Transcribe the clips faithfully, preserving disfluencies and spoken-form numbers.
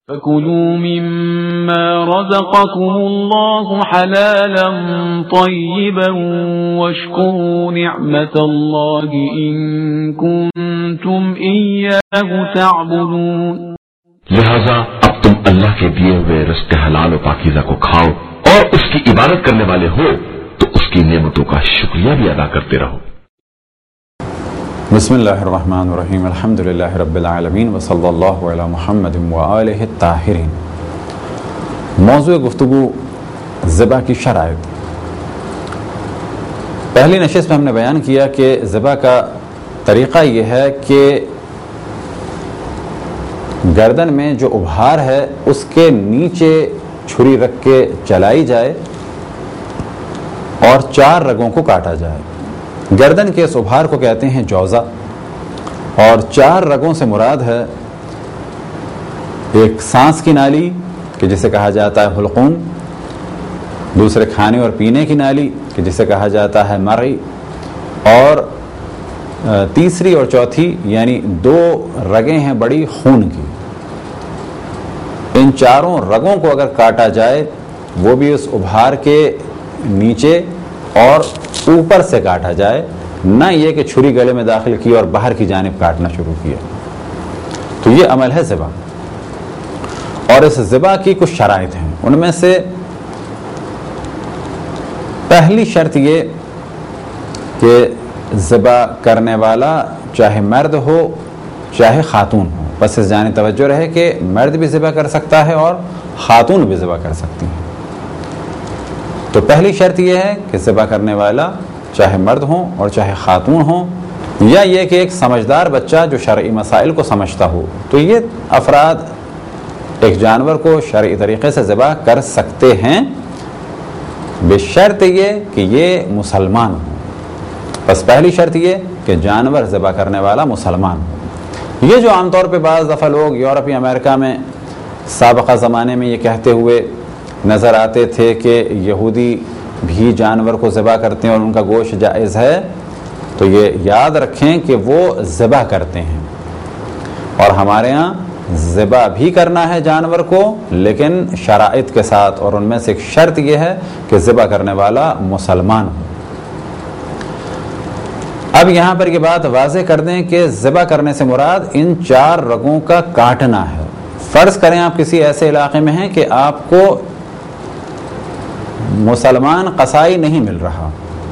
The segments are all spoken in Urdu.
فَكُلُوا مِمَّا رَزَقَكُمُ اللَّهُ حَلَالًا طَيِّبًا وَاشْكُرُوا نِعْمَةَ اللَّهِ إِن كُنتُمْ إِيَّاهُ تَعْبُدُونَ۔ لہذا اب تم اللہ کے دیے ہوئے رزق حلال و پاکیزہ کو کھاؤ اور اس کی عبادت کرنے والے ہو تو اس کی نعمتوں کا شکریہ بھی ادا کرتے رہو۔ بسم اللہ الرحمن الرحیم، الحمدللہ رب العالمین وصلی اللہ علی محمد وآلہ الطاہرین۔ موضوع گفتگو ذبح کی شرائط۔ پہلی نشست میں ہم نے بیان کیا کہ ذبح کا طریقہ یہ ہے کہ گردن میں جو ابھار ہے اس کے نیچے چھری رکھ کے چلائی جائے اور چار رگوں کو کاٹا جائے۔ گردن کے اس ابھار کو کہتے ہیں جوزہ، اور چار رگوں سے مراد ہے ایک سانس کی نالی کہ جسے کہا جاتا ہے حلقوم، دوسرے کھانے اور پینے کی نالی کہ جسے کہا جاتا ہے مرئی، اور تیسری اور چوتھی یعنی دو رگیں ہیں بڑی خون کی۔ ان چاروں رگوں کو اگر کاٹا جائے وہ بھی اس ابھار کے نیچے اور اوپر سے کاٹا جائے، نہ یہ کہ چھری گلے میں داخل کی اور باہر کی جانب کاٹنا شروع کیا، تو یہ عمل ہے ذبح۔ اور اس ذبح کی کچھ شرائط ہیں، ان میں سے پہلی شرط یہ کہ ذبح کرنے والا چاہے مرد ہو چاہے خاتون ہو۔ بس اس جانب توجہ رہے کہ مرد بھی ذبح کر سکتا ہے اور خاتون بھی ذبح کر سکتی ہیں۔ تو پہلی شرط یہ ہے کہ ذبح کرنے والا چاہے مرد ہوں اور چاہے خاتون ہوں، یا یہ کہ ایک سمجھدار بچہ جو شرعی مسائل کو سمجھتا ہو، تو یہ افراد ایک جانور کو شرعی طریقے سے ذبح کر سکتے ہیں، بشرط یہ کہ یہ مسلمان ہوں۔ بس پہلی شرط یہ کہ جانور ذبح کرنے والا مسلمان ہو۔ یہ جو عام طور پہ بعض دفعہ لوگ یورپ یا امریکہ میں سابقہ زمانے میں یہ کہتے ہوئے نظر آتے تھے کہ یہودی بھی جانور کو ذبح کرتے ہیں اور ان کا گوشت جائز ہے، تو یہ یاد رکھیں کہ وہ ذبح کرتے ہیں، اور ہمارے ہاں ذبح بھی کرنا ہے جانور کو لیکن شرائط کے ساتھ، اور ان میں سے ایک شرط یہ ہے کہ ذبح کرنے والا مسلمان ہو۔ اب یہاں پر یہ بات واضح کر دیں کہ ذبح کرنے سے مراد ان چار رگوں کا کاٹنا ہے۔ فرض کریں آپ کسی ایسے علاقے میں ہیں کہ آپ کو مسلمان قصائی نہیں مل رہا،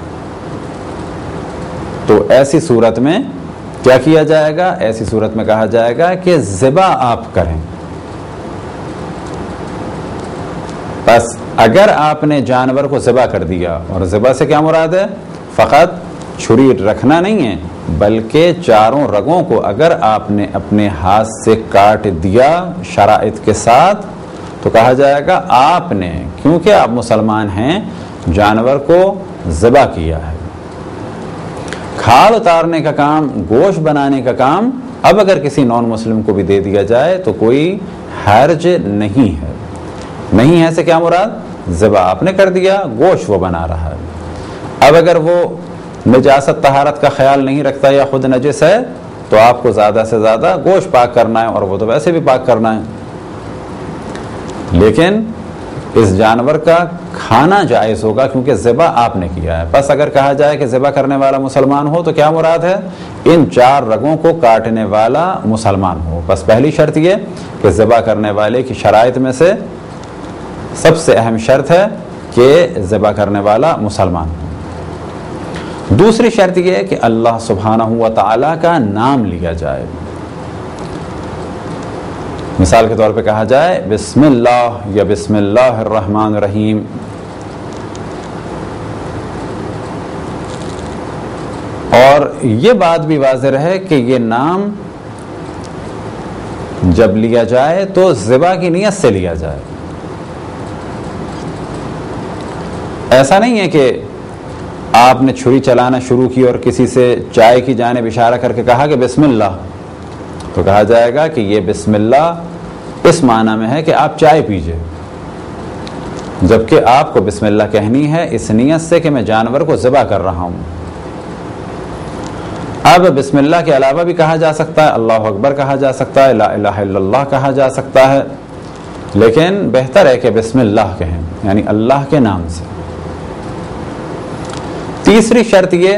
تو ایسی صورت میں کیا کیا جائے گا؟ ایسی صورت میں کہا جائے گا کہ ذبح آپ کریں۔ بس اگر آپ نے جانور کو ذبح کر دیا، اور ذبح سے کیا مراد ہے؟ فقط چھری رکھنا نہیں ہے، بلکہ چاروں رگوں کو اگر آپ نے اپنے ہاتھ سے کاٹ دیا شرائط کے ساتھ، تو کہا جائے گا آپ نے، کیونکہ آپ مسلمان ہیں، جانور کو ذبح کیا ہے۔ کھال اتارنے کا کام، گوشت بنانے کا کام اب اگر کسی نان مسلم کو بھی دے دیا جائے تو کوئی حرج نہیں ہے۔ نہیں ہے سے کیا مراد؟ ذبح آپ نے کر دیا، گوشت وہ بنا رہا ہے۔ اب اگر وہ نجاست طہارت کا خیال نہیں رکھتا یا خود نجس ہے تو آپ کو زیادہ سے زیادہ گوشت پاک کرنا ہے، اور وہ تو ویسے بھی پاک کرنا ہے، لیکن اس جانور کا کھانا جائز ہوگا کیونکہ ذبح آپ نے کیا ہے۔ بس اگر کہا جائے کہ ذبح کرنے والا مسلمان ہو تو کیا مراد ہے؟ ان چار رگوں کو کاٹنے والا مسلمان ہو۔ بس پہلی شرط یہ کہ ذبح کرنے والے کی شرائط میں سے سب سے اہم شرط ہے کہ ذبح کرنے والا مسلمان ہو۔ دوسری شرط یہ ہے کہ اللہ سبحانہ و تعالی کا نام لیا جائے۔ مثال کے طور پہ کہا جائے بسم اللہ یا بسم اللہ الرحمن الرحیم، اور یہ بات بھی واضح رہے کہ یہ نام جب لیا جائے تو ذبح کی نیت سے لیا جائے۔ ایسا نہیں ہے کہ آپ نے چھری چلانا شروع کی اور کسی سے چائے کی جانب اشارہ کر کے کہا کہ بسم اللہ، تو کہا جائے گا کہ یہ بسم اللہ اس معنی میں ہے کہ آپ چائے پیجئے، جبکہ آپ کو بسم اللہ کہنی ہے اس نیت سے کہ میں جانور کو ذبح کر رہا ہوں۔ اب بسم اللہ کے علاوہ بھی کہا جا سکتا ہے، اللہ اکبر کہا جا سکتا ہے، لا الہ الا اللہ کہا جا سکتا ہے، لیکن بہتر ہے کہ بسم اللہ کہیں، یعنی اللہ کے نام سے۔ تیسری شرط یہ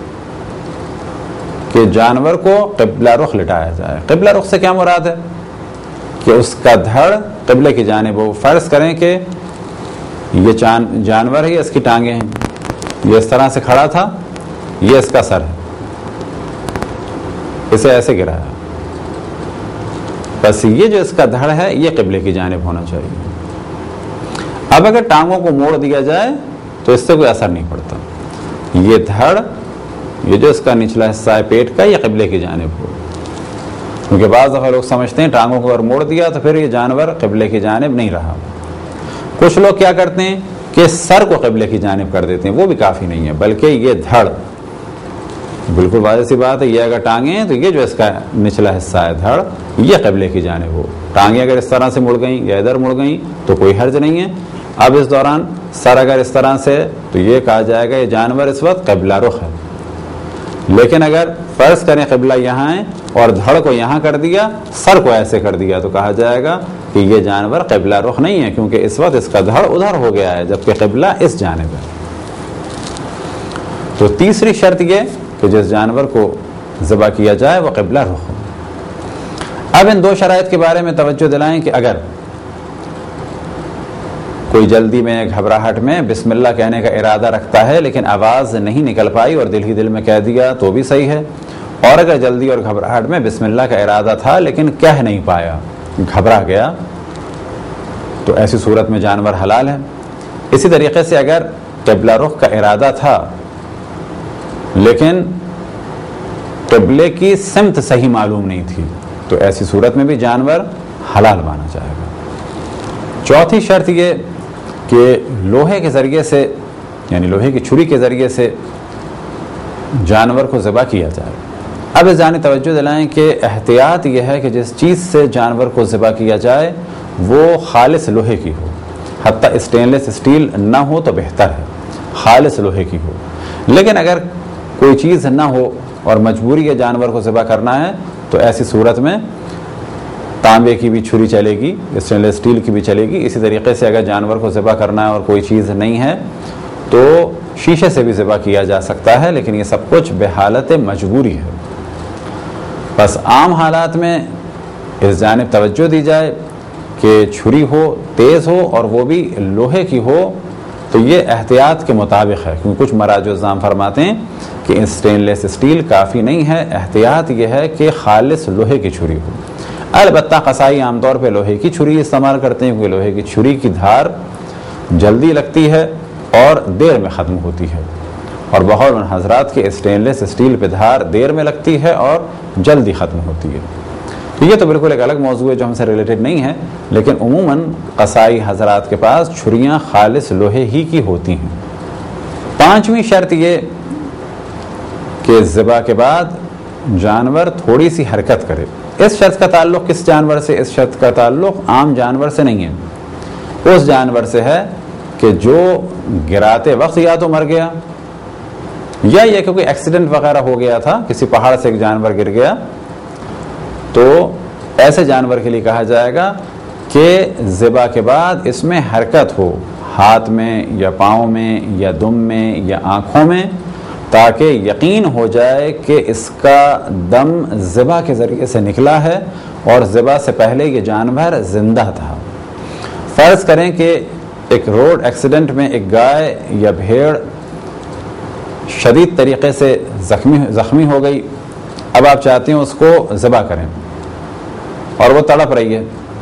کہ جانور کو قبلہ رخ لٹایا جائے۔ قبلہ رخ سے کیا مراد ہے؟ کہ اس کا دھڑ قبلے کی جانب ہو۔ فرض کریں کہ یہ جانور ہے، اس کی ٹانگیں ہیں، یہ اس طرح سے کھڑا تھا، یہ اس کا سر ہے، اسے ایسے گرایا، بس یہ جو اس کا دھڑ ہے یہ قبلے کی جانب ہونا چاہیے۔ اب اگر ٹانگوں کو موڑ دیا جائے تو اس سے کوئی اثر نہیں پڑتا، یہ دھڑ، یہ جو اس کا نچلا حصہ ہے پیٹ کا، یہ قبلے کی جانب ہو، کیونکہ بعض دفعہ لوگ سمجھتے ہیں ٹانگوں کو اگر موڑ دیا تو پھر یہ جانور قبلے کی جانب نہیں رہا۔ کچھ لوگ کیا کرتے ہیں کہ سر کو قبلے کی جانب کر دیتے ہیں، وہ بھی کافی نہیں ہے، بلکہ یہ دھڑ، بالکل واضح سی بات ہے، یہ اگر ٹانگیں ہیں تو یہ جو اس کا نچلا حصہ ہے دھڑ، یہ قبلے کی جانب ہو۔ ٹانگیں اگر اس طرح سے مڑ گئیں یا ادھر مڑ گئیں تو کوئی حرج نہیں ہے۔ اب اس دوران سر اگر اس طرح سے، تو یہ کہا جائے گا یہ جانور اس وقت قبلہ رخ ہے۔ لیکن اگر فرض کریں قبلہ یہاں ہے اور دھڑ کو یہاں کر دیا، سر کو ایسے کر دیا، تو کہا جائے گا کہ یہ جانور قبلہ رخ نہیں ہے، کیونکہ اس وقت اس کا دھڑ ادھر ہو گیا ہے جبکہ قبلہ اس جانب ہے۔ تو تیسری شرط یہ کہ جس جانور کو ذبح کیا جائے وہ قبلہ رخ ہو۔ اب ان دو شرائط کے بارے میں توجہ دلائیں کہ اگر کوئی جلدی میں، گھبراہٹ میں بسم اللہ کہنے کا ارادہ رکھتا ہے لیکن آواز نہیں نکل پائی اور دل ہی دل میں کہہ دیا تو بھی صحیح ہے، اور اگر جلدی اور گھبراہٹ میں بسم اللہ کا ارادہ تھا لیکن کہہ نہیں پایا، گھبرا گیا، تو ایسی صورت میں جانور حلال ہے۔ اسی طریقے سے اگر قبلہ رخ کا ارادہ تھا لیکن قبلے کی سمت صحیح معلوم نہیں تھی، تو ایسی صورت میں بھی جانور حلال مانا جائے گا۔ چوتھی شرط یہ کہ لوہے کے ذریعے سے، یعنی لوہے کی چھری کے ذریعے سے جانور کو ذبح کیا جائے۔ اب اس جانب توجہ دلائیں کہ احتیاط یہ ہے کہ جس چیز سے جانور کو ذبح کیا جائے وہ خالص لوہے کی ہو، حتیٰ اسٹینلیس اسٹیل نہ ہو تو بہتر ہے، خالص لوہے کی ہو۔ لیکن اگر کوئی چیز نہ ہو اور مجبوری ہے جانور کو ذبح کرنا ہے تو ایسی صورت میں تانبے کی بھی چھری چلے گی، اسٹینلیس اسٹیل کی بھی چلے گی۔ اسی طریقے سے اگر جانور کو ذبح کرنا ہے اور کوئی چیز نہیں ہے تو شیشے سے بھی ذبح کیا جا سکتا ہے، لیکن یہ سب کچھ بحالت مجبوری ہے۔ بس عام حالات میں اس جانب توجہ دی جائے کہ چھری ہو، تیز ہو اور وہ بھی لوہے کی ہو، تو یہ احتیاط کے مطابق ہے، کیونکہ کچھ مراجع الزام فرماتے ہیں کہ اسٹینلیس اسٹیل کافی نہیں ہے، احتیاط یہ ہے کہ خالص لوہے کی چھری ہو۔ البتہ قصائی عام طور پہ لوہے کی چھری استعمال کرتے ہیں، کیونکہ لوہے کی چھری کی دھار جلدی لگتی ہے اور دیر میں ختم ہوتی ہے، اور بہت من حضرات کے اسٹینلیس اسٹیل پہ دھار دیر میں لگتی ہے اور جلدی ختم ہوتی ہے۔ تو یہ تو بالکل ایک الگ موضوع ہے جو ہم سے ریلیٹڈ نہیں ہے، لیکن عموماً قصائی حضرات کے پاس چھریاں خالص لوہے ہی کی ہوتی ہیں۔ پانچویں شرط یہ کہ ذبح کے بعد جانور تھوڑی سی حرکت کرے۔ اس شرط کا تعلق کس جانور سے؟ اس شرط کا تعلق عام جانور سے نہیں ہے، اس جانور سے ہے کہ جو گراتے وقت یا تو مر گیا یا یہ کہ کوئی ایکسیڈنٹ وغیرہ ہو گیا تھا، کسی پہاڑ سے ایک جانور گر گیا، تو ایسے جانور کے لیے کہا جائے گا کہ ذبح کے بعد اس میں حرکت ہو، ہاتھ میں یا پاؤں میں یا دم میں یا آنکھوں میں، تاکہ یقین ہو جائے کہ اس کا دم ذبح کے ذریعے سے نکلا ہے اور ذبح سے پہلے یہ جانور زندہ تھا۔ فرض کریں کہ ایک روڈ ایکسیڈنٹ میں ایک گائے یا بھیڑ شدید طریقے سے زخمی زخمی ہو گئی، اب آپ چاہتے ہیں اس کو ذبح کریں اور وہ تڑپ رہی ہے،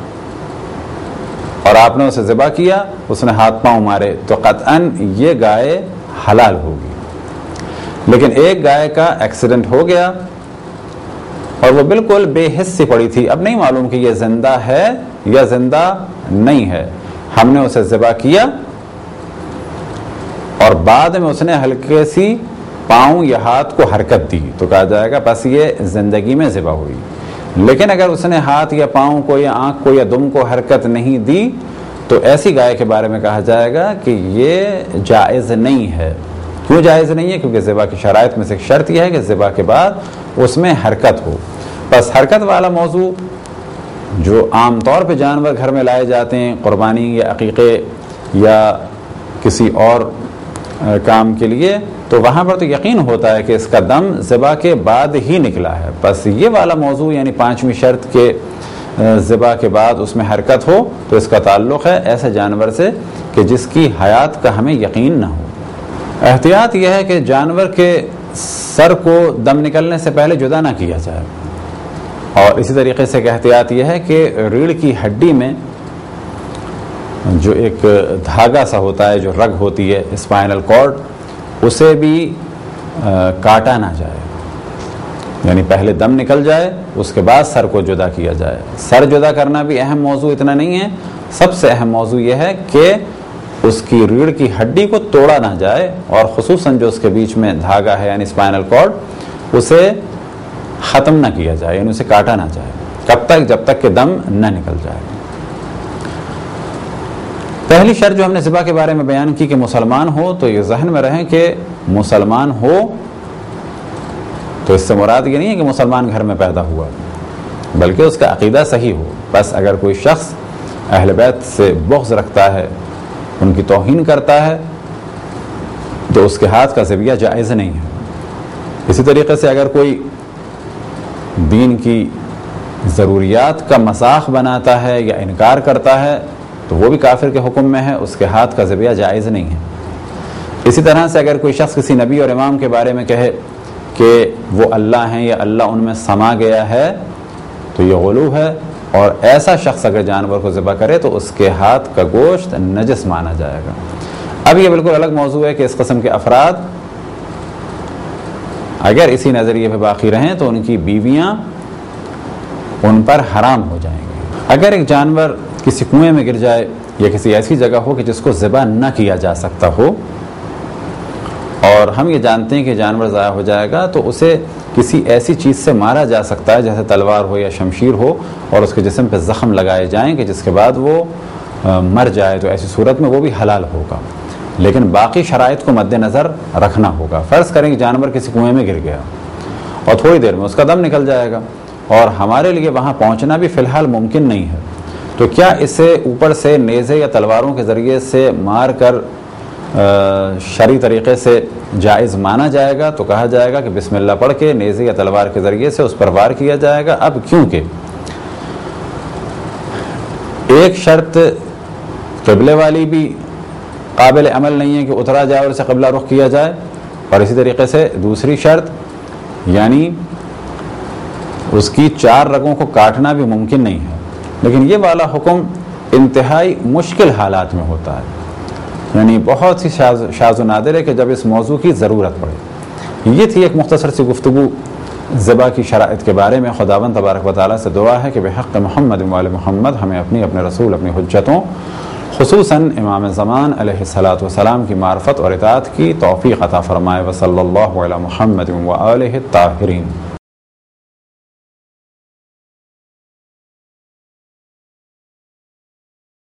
اور آپ نے اسے ذبح کیا، اس نے ہاتھ پاؤں مارے، تو قطعاً یہ گائے حلال ہوگی۔ لیکن ایک گائے کا ایکسیڈنٹ ہو گیا اور وہ بالکل بے حس سی پڑی تھی، اب نہیں معلوم کہ یہ زندہ ہے یا زندہ نہیں ہے، ہم نے اسے ذبح کیا اور بعد میں اس نے ہلکے سی پاؤں یا ہاتھ کو حرکت دی، تو کہا جائے گا بس یہ زندگی میں ذبح ہوئی۔ لیکن اگر اس نے ہاتھ یا پاؤں کو یا آنکھ کو یا دم کو حرکت نہیں دی تو ایسی گائے کے بارے میں کہا جائے گا کہ یہ جائز نہیں ہے۔ کیوں جائز نہیں ہے؟ کیونکہ ذبح کی شرائط میں سے ایک شرط یہ ہے کہ ذبح کے بعد اس میں حرکت ہو۔ بس حرکت والا موضوع جو عام طور پہ جانور گھر میں لائے جاتے ہیں قربانی یا عقیقے یا کسی اور کام کے لیے، تو وہاں پر تو یقین ہوتا ہے کہ اس کا دم ذبح کے بعد ہی نکلا ہے. بس یہ والا موضوع یعنی پانچویں شرط کے ذبح کے بعد اس میں حرکت ہو، تو اس کا تعلق ہے ایسے جانور سے کہ جس کی حیات کا ہمیں یقین نہ ہو. احتیاط یہ ہے کہ جانور کے سر کو دم نکلنے سے پہلے جدا نہ کیا جائے. اور اسی طریقے سے ایک احتیاط یہ ہے کہ ریڑھ کی ہڈی میں جو ایک دھاگا سا ہوتا ہے، جو رگ ہوتی ہے اسپائنل کارڈ، اسے بھی کاٹا نہ جائے. یعنی پہلے دم نکل جائے، اس کے بعد سر کو جدا کیا جائے. سر جدا کرنا بھی اہم موضوع اتنا نہیں ہے، سب سے اہم موضوع یہ ہے کہ اس کی ریڑھ کی ہڈی کو توڑا نہ جائے، اور خصوصاً جو اس کے بیچ میں دھاگا ہے یعنی اسپائنل کارڈ، اسے ختم نہ کیا جائے، یعنی اسے کاٹا نہ جائے. کب تک؟ جب تک کہ دم نہ نکل جائے. پہلی شرط جو ہم نے ذبح کے بارے میں بیان کی کہ مسلمان ہو، تو یہ ذہن میں رہیں کہ مسلمان ہو تو اس سے مراد یہ نہیں ہے کہ مسلمان گھر میں پیدا ہوا، بلکہ اس کا عقیدہ صحیح ہو. بس اگر کوئی شخص اہل بیت سے بغض رکھتا ہے، ان کی توہین کرتا ہے، تو اس کے ہاتھ کا ذبیحہ جائز نہیں ہے. اسی طریقے سے اگر کوئی دین کی ضروریات کا مذاق بناتا ہے یا انکار کرتا ہے، تو وہ بھی کافر کے حکم میں ہے، اس کے ہاتھ کا ذبیحہ جائز نہیں ہے. اسی طرح سے اگر کوئی شخص کسی نبی اور امام کے بارے میں کہے کہ وہ اللہ ہیں یا اللہ ان میں سما گیا ہے، تو یہ غلو ہے. اور ایسا شخص اگر جانور کو ذبح کرے تو اس کے ہاتھ کا گوشت نجس مانا جائے گا. اب یہ بالکل الگ موضوع ہے کہ اس قسم کے افراد اگر اسی نظریے پہ باقی رہیں تو ان کی بیویاں ان پر حرام ہو جائیں گی. اگر ایک جانور کسی کنویں میں گر جائے یا کسی ایسی جگہ ہو کہ جس کو ذبح نہ کیا جا سکتا ہو، اور ہم یہ جانتے ہیں کہ جانور ضائع ہو جائے گا، تو اسے کسی ایسی چیز سے مارا جا سکتا ہے جیسے تلوار ہو یا شمشیر ہو، اور اس کے جسم پہ زخم لگائے جائیں کہ جس کے بعد وہ مر جائے، تو ایسی صورت میں وہ بھی حلال ہوگا. لیکن باقی شرائط کو مد نظر رکھنا ہوگا. فرض کریں کہ جانور کسی کنویں میں گر گیا اور تھوڑی دیر میں اس کا دم نکل جائے گا، اور ہمارے لیے وہاں پہنچنا بھی فی الحال ممکن نہیں ہے، تو کیا اسے اوپر سے نیزے یا تلواروں کے ذریعے سے مار کر شرعی طریقے سے جائز مانا جائے گا؟ تو کہا جائے گا کہ بسم اللہ پڑھ کے نیزے یا تلوار کے ذریعے سے اس پر وار کیا جائے گا. اب کیونکہ ایک شرط قبلے والی بھی قابل عمل نہیں ہے کہ اترا جائے اور اسے قبلہ رخ کیا جائے، اور اسی طریقے سے دوسری شرط یعنی اس کی چار رگوں کو کاٹنا بھی ممکن نہیں ہے. لیکن یہ والا حکم انتہائی مشکل حالات میں ہوتا ہے، یعنی بہت سی شاذ و نادر ہے کہ جب اس موضوع کی ضرورت پڑے. یہ تھی ایک مختصر سی گفتگو ذبح کی شرائط کے بارے میں. خداوند تبارک و تعالیٰ سے دعا ہے کہ بحق محمد و آل محمد ہمیں اپنی اپنے رسول اپنی حجتوں خصوصاً امام زمان علیہ الصلاۃ والسلام کی معرفت اور اطاعت کی توفیق عطا فرمائے. وصلی اللہ علی محمد و آلہ الطاہرین.